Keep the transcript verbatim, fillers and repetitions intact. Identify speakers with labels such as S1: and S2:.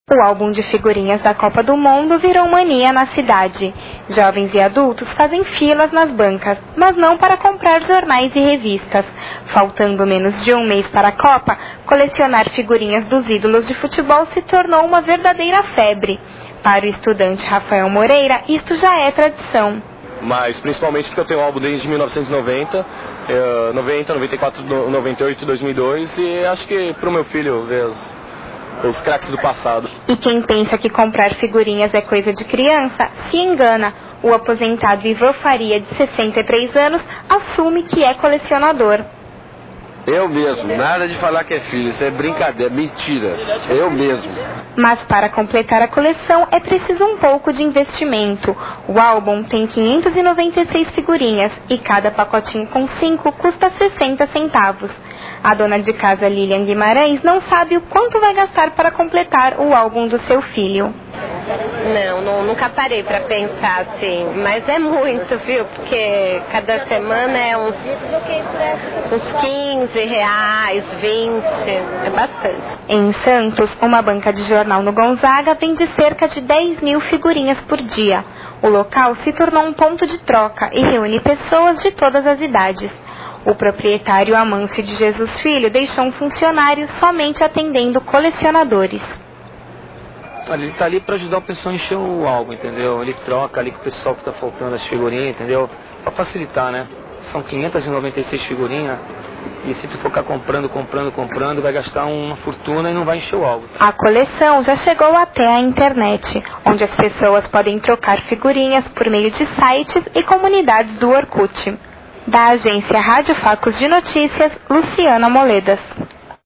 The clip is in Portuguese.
S1: O álbum de figurinhas da Copa do Mundo virou mania na cidade. Jovens e adultos fazem filas nas bancas, mas não para comprar jornais e revistas. Faltando menos de um mês para a Copa, colecionar figurinhas dos ídolos de futebol se tornou uma verdadeira febre. Para o estudante Rafael Moreira, isto já é tradição.
S2: Mas principalmente porque eu tenho o álbum desde mil novecentos e noventa, noventa, noventa e quatro, noventa e oito, dois mil e dois, e acho que para o meu filho ver os... os craques do passado.
S1: E quem pensa que comprar figurinhas é coisa de criança, se engana. O aposentado Ivan Faria, de sessenta e três anos, assume que é colecionador.
S3: Eu mesmo, nada de falar que é filho, isso é brincadeira, mentira, eu mesmo.
S1: Mas para completar a coleção é preciso um pouco de investimento. O álbum tem quinhentas e noventa e seis figurinhas e cada pacotinho com cinco custa sessenta centavos. A dona de casa Lilian Guimarães não sabe o quanto vai gastar para completar o álbum do seu filho.
S4: Não, não nunca parei para pensar assim, mas é muito, viu? Porque cada semana é uns, uns quinze reais, vinte, é bastante.
S1: Em Santos, uma banca de jornal no Gonzaga vende cerca de dez mil figurinhas por dia. O local se tornou um ponto de troca e reúne pessoas de todas as idades. O proprietário Amâncio de Jesus Filho deixou um funcionário somente atendendo colecionadores.
S5: Ele está ali para ajudar o pessoal a encher o álbum, entendeu? Ele troca ali com o pessoal que está faltando as figurinhas, entendeu? Para facilitar, né? São quinhentas e noventa e seis figurinhas e se tu for ficar comprando, comprando, comprando, vai gastar uma fortuna e não vai encher o álbum.
S1: A coleção já chegou até a internet, onde as pessoas podem trocar figurinhas por meio de sites e comunidades do Orkut. Da agência Rádio Facos de Notícias, Luciana Moledas.